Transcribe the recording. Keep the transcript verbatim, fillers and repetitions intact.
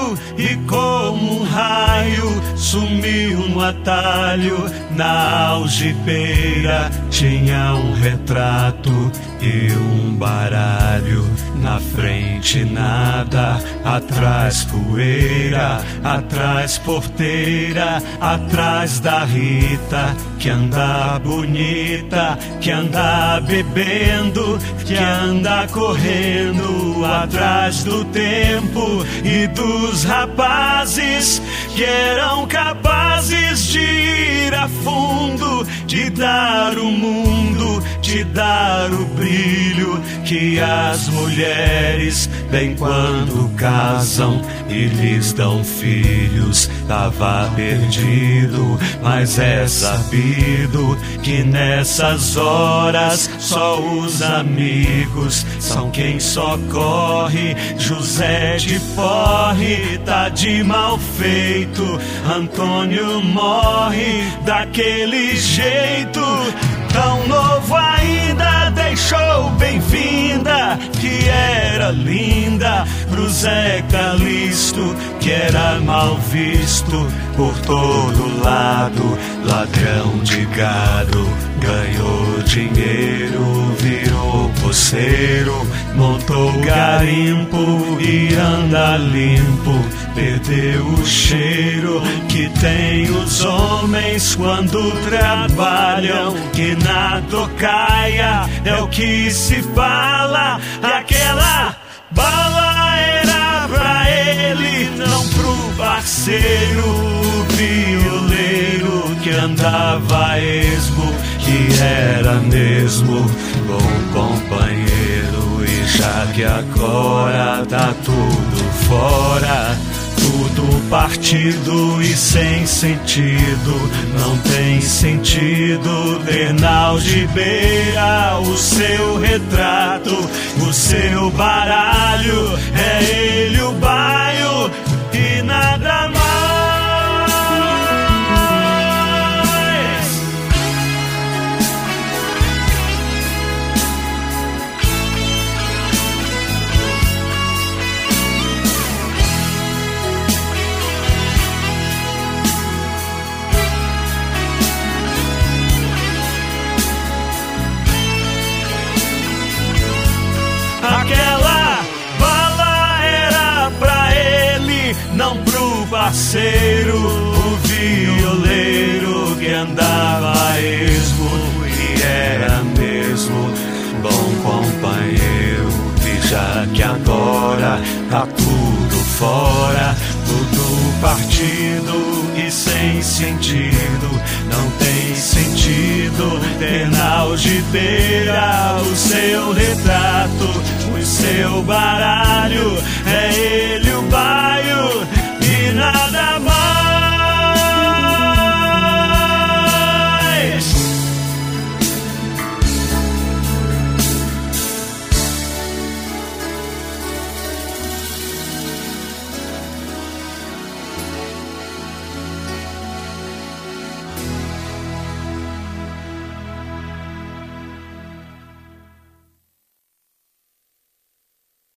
e como um raio sumiu no atalho. Na algibeira tinha um retrato e um baralho. Na frente nada, atrás poeira, atrás porteira, atrás da Rita, que anda bonita, que anda bebendo, que anda correndo atrás do tempo e dos rapazes que eram capazes de ir a fundo, de dar o mundo, de dar o brilho que as mulheres, bem quando casam e lhes dão filhos, tava perdido, mas é sabido que nessas horas só os amigos são quem socorre. José de Porre tá de mal feito, Antônio morre daquele jeito. Tão novo ainda, deixou bem-vinda, que era linda, pro Zé Calixto, que era mal visto por todo lado. Ladrão de gado, ganhou dinheiro, virou poceiro, montou garimpo e anda limpo, perdeu o cheiro que tem os homens quando trabalham, que na tocaia é o que se fala. Aquela bala era pra ele, não pro parceiro, o violeiro que andava a esmo, que era mesmo bom companheiro. E já que agora tá tudo fora, tudo partido e sem sentido, não tem sentido ter na algibeira o seu retrato, o seu baralho, é ele o baio e nada mais. Aquela bala era pra ele, não pro parceiro, o violeiro que andava a esmo, e era mesmo bom companheiro. E já que agora tá tudo fora, tudo partido e sem sentido, não tem sentido ter na algibeira o seu retrato, o seu baralho, é ele o baio e nada mais.